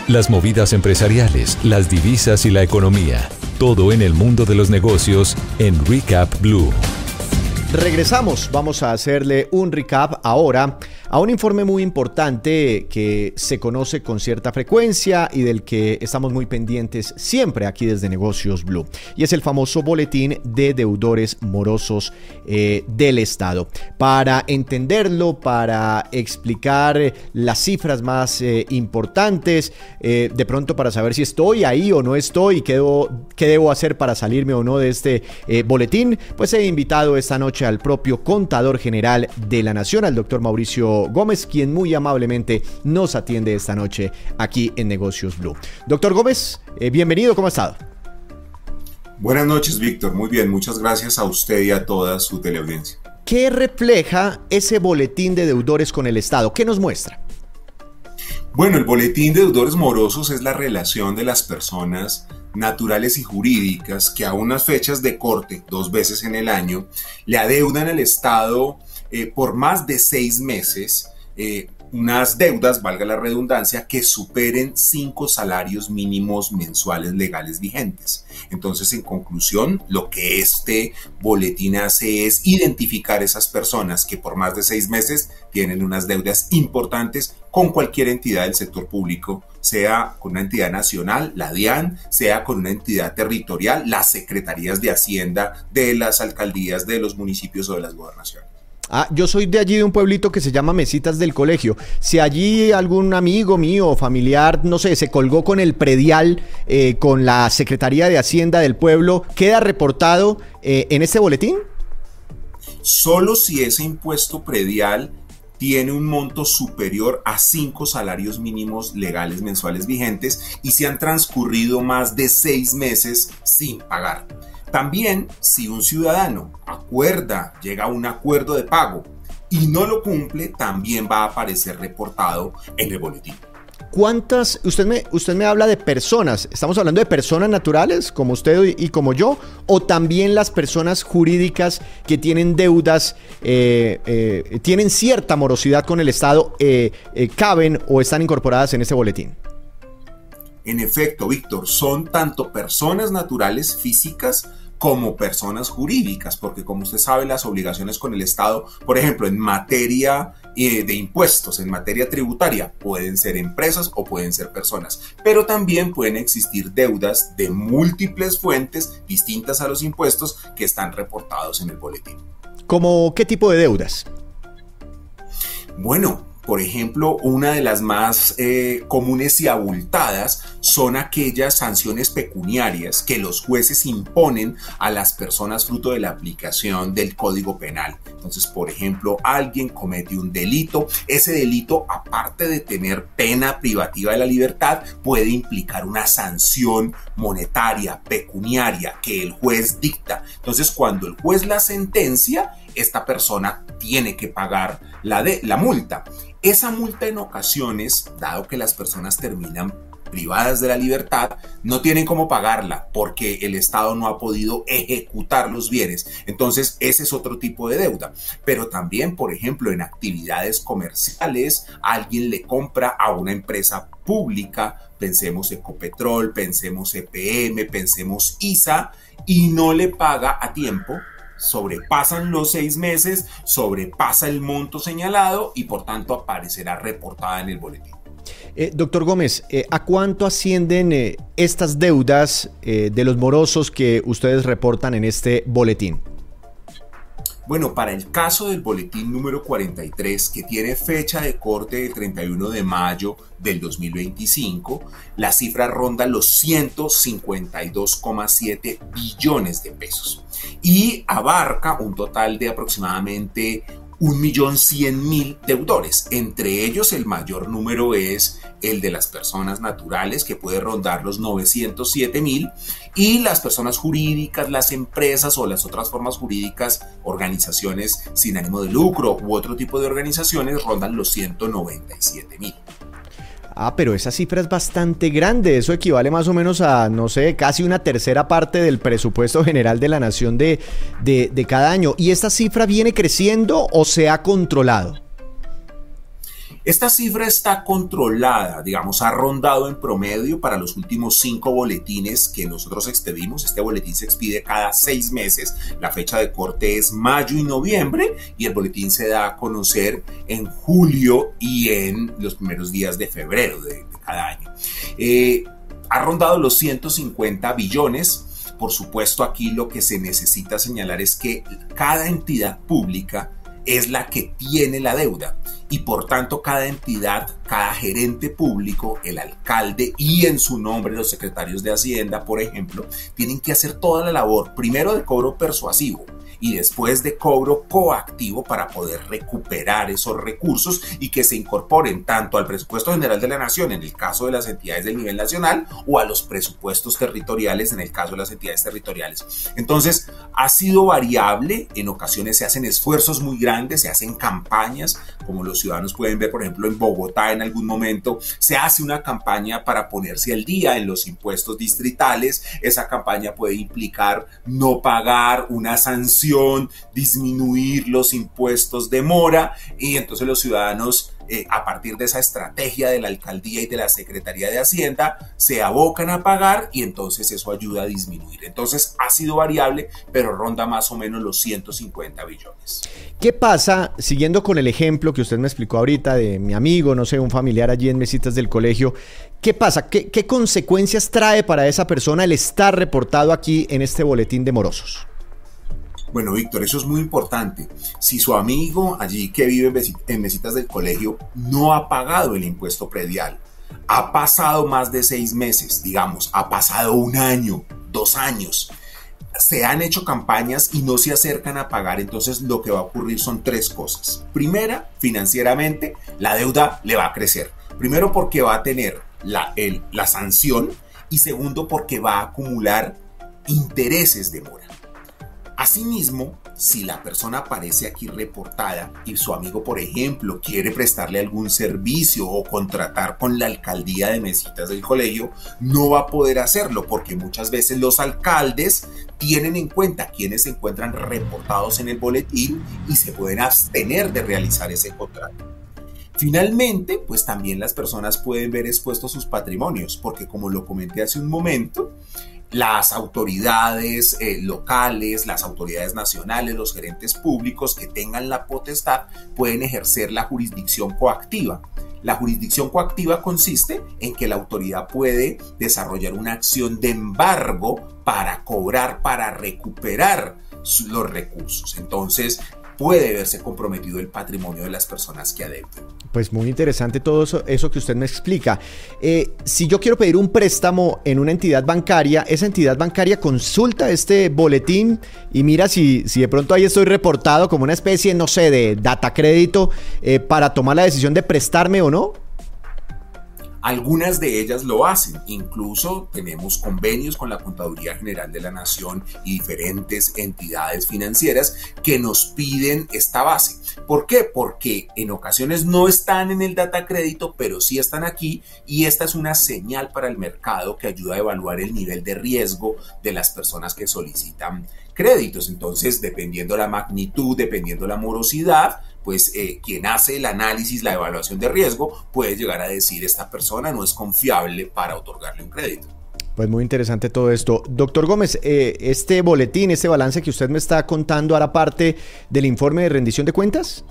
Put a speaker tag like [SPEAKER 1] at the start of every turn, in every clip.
[SPEAKER 1] Las movidas empresariales, las divisas y la economía. Todo en el mundo de los negocios en Recap Blue.
[SPEAKER 2] Regresamos, vamos a hacerle un recap ahora a un informe muy importante que se conoce con cierta frecuencia y del que estamos muy pendientes siempre aquí desde Negocios Blue. Y es el famoso boletín de deudores morosos del Estado. Para entenderlo, para explicar las cifras más importantes, de pronto para saber si estoy ahí o no estoy, qué debo hacer para salirme o no de este boletín, pues he invitado esta noche al propio contador general de la Nación, al doctor Mauricio Gómez, quien muy amablemente nos atiende esta noche aquí en Negocios Blue. Doctor Gómez, bienvenido, ¿cómo ha estado?
[SPEAKER 3] Buenas noches, Víctor. Muy bien, muchas gracias a usted y a toda su teleaudiencia.
[SPEAKER 2] ¿Qué refleja ese boletín de deudores con el Estado? ¿Qué nos muestra?
[SPEAKER 3] Bueno, el boletín de deudores morosos es la relación de las personas naturales y jurídicas que a unas fechas de corte, 2 veces en el año, le adeudan al Estado por más de 6 meses unas deudas, valga la redundancia, que superen 5 salarios mínimos mensuales legales vigentes. Entonces, en conclusión, lo que este boletín hace es identificar esas personas que por más de 6 meses tienen unas deudas importantes con cualquier entidad del sector público, sea con una entidad nacional, la DIAN, sea con una entidad territorial, las secretarías de Hacienda de las alcaldías de los municipios o de las gobernaciones.
[SPEAKER 2] Yo soy de allí, de un pueblito que se llama Mesitas del Colegio. Si allí algún amigo mío o familiar, no sé, se colgó con el predial, con la Secretaría de Hacienda del pueblo, ¿queda reportado en este boletín?
[SPEAKER 3] Solo si ese impuesto predial tiene un monto superior a 5 salarios mínimos legales mensuales vigentes y si han transcurrido más de 6 meses sin pagar. También, si un ciudadano llega a un acuerdo de pago y no lo cumple, también va a aparecer reportado en el boletín.
[SPEAKER 2] ¿Cuántas? Usted me habla de personas. ¿Estamos hablando de personas naturales como usted y como yo? ¿O también las personas jurídicas que tienen deudas, tienen cierta morosidad con el Estado, caben o están incorporadas en este boletín?
[SPEAKER 3] En efecto, Víctor, son tanto personas naturales físicas como personas jurídicas, porque como usted sabe, las obligaciones con el Estado, por ejemplo, en materia de impuestos, en materia tributaria, pueden ser empresas o pueden ser personas, pero también pueden existir deudas de múltiples fuentes distintas a los impuestos que están reportados en el boletín.
[SPEAKER 2] ¿Cómo qué tipo de deudas?
[SPEAKER 3] Bueno, por ejemplo, una de las más comunes y abultadas son aquellas sanciones pecuniarias que los jueces imponen a las personas fruto de la aplicación del Código Penal. Entonces, por ejemplo, alguien comete un delito. Ese delito, aparte de tener pena privativa de la libertad, puede implicar una sanción monetaria, pecuniaria, que el juez dicta. Entonces, cuando el juez la sentencia, esta persona tiene que pagar la multa. Esa multa en ocasiones, dado que las personas terminan privadas de la libertad, no tienen cómo pagarla porque el Estado no ha podido ejecutar los bienes. Entonces, ese es otro tipo de deuda. Pero también, por ejemplo, en actividades comerciales, alguien le compra a una empresa pública, pensemos Ecopetrol, pensemos EPM, pensemos ISA, y no le paga a tiempo. Sobrepasan los 6 meses, sobrepasa el monto señalado y por tanto aparecerá reportada en el boletín.
[SPEAKER 2] Doctor Gómez, ¿a cuánto ascienden estas deudas de los morosos que ustedes reportan en este boletín?
[SPEAKER 3] Bueno, para el caso del boletín número 43, que tiene fecha de corte del 31 de mayo del 2025, la cifra ronda los 152,7 billones de pesos y abarca un total de aproximadamente 1.100.000 deudores. Entre ellos, el mayor número es el de las personas naturales, que puede rondar los 907.000, y las personas jurídicas, las empresas o las otras formas jurídicas, organizaciones sin ánimo de lucro u otro tipo de organizaciones, rondan los 197.000.
[SPEAKER 2] Pero esa cifra es bastante grande. Eso equivale más o menos a, no sé, casi una tercera parte del presupuesto general de la nación de cada año. ¿Y esta cifra viene creciendo o se ha controlado?
[SPEAKER 3] Esta cifra está controlada, digamos, ha rondado en promedio para los últimos 5 boletines que nosotros expedimos. Este boletín se expide cada 6 meses. La fecha de corte es mayo y noviembre y el boletín se da a conocer en julio y en los primeros días de febrero de cada año. Ha rondado los 150 billones. Por supuesto, aquí lo que se necesita señalar es que cada entidad pública es la que tiene la deuda y por tanto cada entidad, cada gerente público, el alcalde y en su nombre los secretarios de Hacienda, por ejemplo, tienen que hacer toda la labor, primero de cobro persuasivo y después de cobro coactivo para poder recuperar esos recursos y que se incorporen tanto al presupuesto general de la nación en el caso de las entidades del nivel nacional o a los presupuestos territoriales en el caso de las entidades territoriales. Entonces ha sido variable, en ocasiones se hacen esfuerzos muy grandes, se hacen campañas, como los ciudadanos pueden ver, por ejemplo en Bogotá en algún momento se hace una campaña para ponerse al día en los impuestos distritales. Esa campaña puede implicar no pagar una sanción, disminuir los impuestos de mora y entonces los ciudadanos a partir de esa estrategia de la alcaldía y de la Secretaría de Hacienda se abocan a pagar y entonces eso ayuda a disminuir. Entonces ha sido variable, pero ronda más o menos los 150 billones.
[SPEAKER 2] ¿Qué pasa, siguiendo con el ejemplo que usted me explicó ahorita de mi amigo, no sé, un familiar allí en Mesitas del Colegio? ¿Qué pasa? ¿Qué consecuencias trae para esa persona el estar reportado aquí en este boletín de morosos?
[SPEAKER 3] Bueno, Víctor, eso es muy importante. Si su amigo allí que vive en Mesitas del Colegio no ha pagado el impuesto predial, ha pasado más de 6 meses, digamos, ha pasado 1 año, 2 años, se han hecho campañas y no se acercan a pagar, entonces lo que va a ocurrir son 3 cosas. Primera, financieramente, la deuda le va a crecer. Primero porque va a tener la sanción y segundo porque va a acumular intereses de mora. Asimismo, si la persona aparece aquí reportada y su amigo, por ejemplo, quiere prestarle algún servicio o contratar con la alcaldía de Mesitas del Colegio, no va a poder hacerlo porque muchas veces los alcaldes tienen en cuenta quienes se encuentran reportados en el boletín y se pueden abstener de realizar ese contrato. Finalmente, pues también las personas pueden ver expuestos sus patrimonios, porque como lo comenté hace un momento, las autoridades locales, las autoridades nacionales, los gerentes públicos que tengan la potestad pueden ejercer la jurisdicción coactiva. La jurisdicción coactiva consiste en que la autoridad puede desarrollar una acción de embargo para cobrar, para recuperar los recursos. Entonces, puede verse comprometido el patrimonio de las personas que adeudan.
[SPEAKER 2] Pues muy interesante todo eso que usted me explica. Si yo quiero pedir un préstamo en una entidad bancaria, esa entidad bancaria consulta este boletín y mira si de pronto ahí estoy reportado como una especie, no sé, de data crédito para tomar la decisión de prestarme o no.
[SPEAKER 3] Algunas de ellas lo hacen, incluso tenemos convenios con la Contaduría General de la Nación y diferentes entidades financieras que nos piden esta base. ¿Por qué? Porque en ocasiones no están en el data crédito, pero sí están aquí y esta es una señal para el mercado que ayuda a evaluar el nivel de riesgo de las personas que solicitan créditos. Entonces, dependiendo la magnitud, dependiendo la morosidad, pues quien hace el análisis, la evaluación de riesgo, puede llegar a decir esta persona no es confiable para otorgarle un crédito.
[SPEAKER 2] Pues muy interesante todo esto. Doctor Gómez, este boletín, este balance que usted me está contando, ¿hará parte del informe de rendición de cuentas?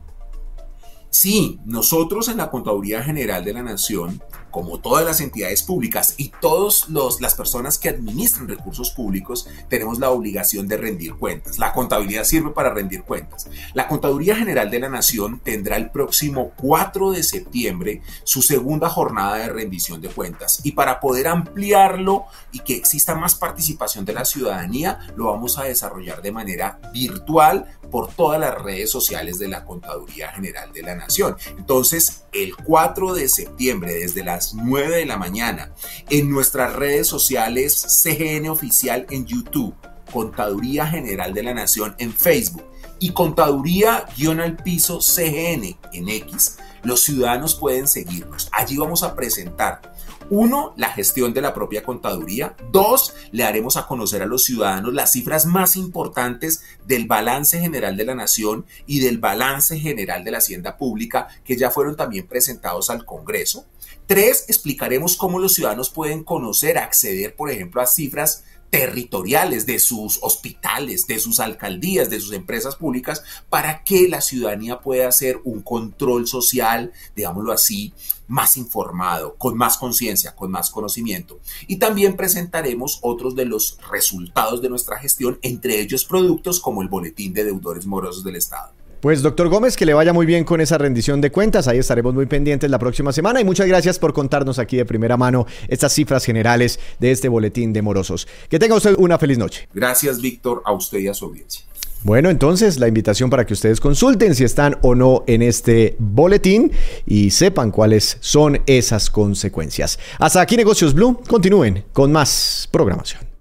[SPEAKER 3] Sí, nosotros en la Contaduría General de la Nación, como todas las entidades públicas y todas las personas que administran recursos públicos, tenemos la obligación de rendir cuentas. La contabilidad sirve para rendir cuentas. La Contaduría General de la Nación tendrá el próximo 4 de septiembre su segunda jornada de rendición de cuentas. Y para poder ampliarlo y que exista más participación de la ciudadanía, lo vamos a desarrollar de manera virtual por todas las redes sociales de la Contaduría General de la Nación. Entonces, el 4 de septiembre, desde las 9 de la mañana, en nuestras redes sociales CGN Oficial en YouTube, Contaduría General de la Nación en Facebook y Contaduría-al-piso CGN en X. Los ciudadanos pueden seguirnos. Allí vamos a presentar 1, la gestión de la propia contaduría. 2, le haremos a conocer a los ciudadanos las cifras más importantes del balance general de la nación y del balance general de la hacienda pública, que ya fueron también presentados al Congreso. 3, explicaremos cómo los ciudadanos pueden conocer, acceder, por ejemplo, a cifras territoriales de sus hospitales, de sus alcaldías, de sus empresas públicas, para que la ciudadanía pueda hacer un control social, digámoslo así, más informado, con más conciencia, con más conocimiento. Y también presentaremos otros de los resultados de nuestra gestión, entre ellos productos como el Boletín de Deudores Morosos del Estado.
[SPEAKER 2] Pues doctor Gómez, que le vaya muy bien con esa rendición de cuentas. Ahí estaremos muy pendientes la próxima semana y muchas gracias por contarnos aquí de primera mano estas cifras generales de este boletín de morosos. Que tenga usted una feliz noche.
[SPEAKER 3] Gracias, Víctor, a usted y a su audiencia.
[SPEAKER 2] Bueno, entonces la invitación para que ustedes consulten si están o no en este boletín y sepan cuáles son esas consecuencias. Hasta aquí Negocios Blue. Continúen con más programación.